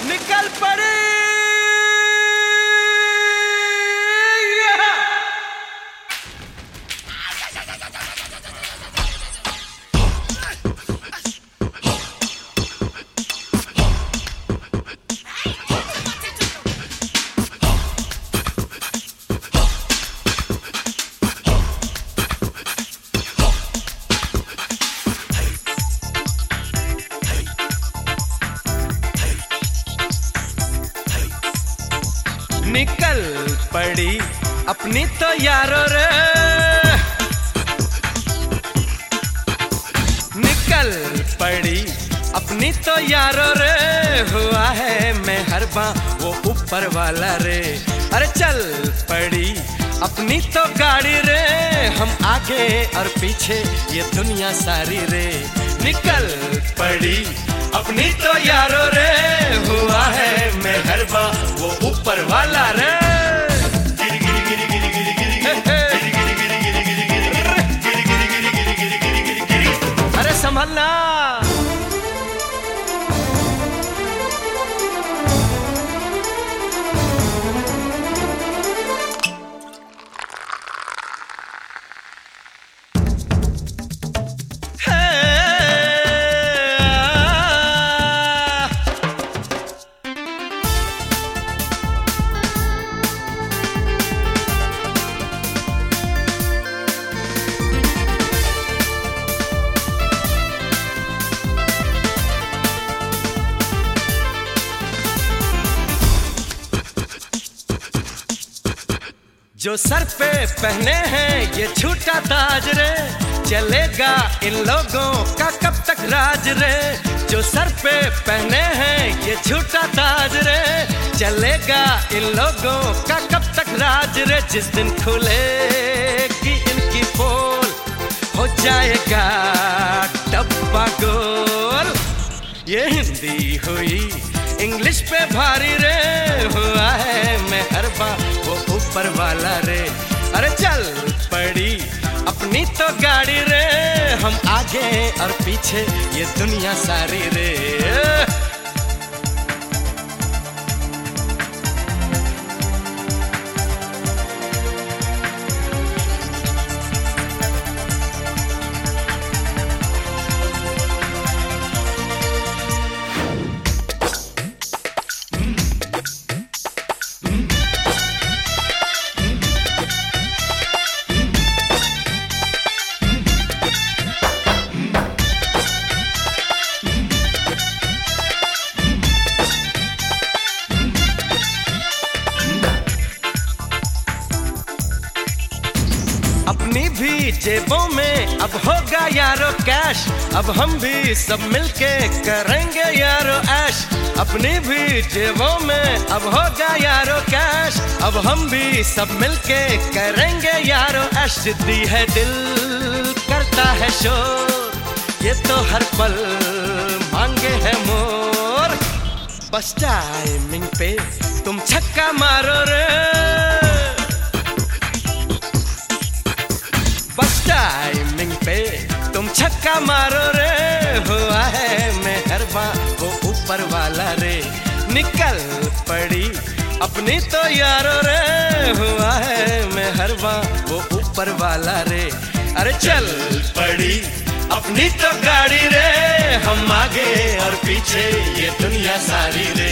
निकल पड़ी। निकल पड़ी अपनी तो यारों रे, निकल पड़ी अपनी तो यारों रे, हुआ है मेहरबां वो ऊपर वाला रे। अरे चल पड़ी अपनी तो गाड़ी रे, हम आगे और पीछे ये दुनिया सारी रे। निकल पड़ी अपनी तो यारों रे, हुआ है मेहरबां वो ऊपर वाला रे। अरे संभलना। जो सर पे पहने हैं ये छूटा ताज रे, चलेगा इन लोगों का कब तक राज रे। जो सर पे पहने हैं ये छूटा ताज रे, चलेगा इन लोगों का कब तक राज रे। जिस दिन खुलेगी इनकी पोल हो जाएगा डब्बा गोल। ये हिंदी हुई इंग्लिश पे भारी रे, हुआ है मेहरबां वो ऊपर वाला रे। अरे चल पड़ी अपनी तो गाड़ी रे, हम आगे और पीछे ये दुनिया सारी रे। अपनी भी जेबों में अब होगा यारो कैश, अब हम भी सब मिलके करेंगे यारो ऐश। अपनी भी जेबों में अब होगा यारो कैश, अब हम भी सब मिलके करेंगे यारो ऐश। जिद्दी है दिल करता है शोर, ये तो हर पल मांगे है मोर। बस टाइमिंग पे तुम छक्का मारो रे, बस टाइमिंग पे तुम छक्का मारो रे, हुआ है मेहरबां वो ऊपर वाला रे। निकल पड़ी अपनी तो यारों रे, हुआ है मेहरबां वो ऊपर वाला रे। अरे चल पड़ी अपनी तो गाड़ी रे, हम आगे और पीछे ये दुनिया सारी रे।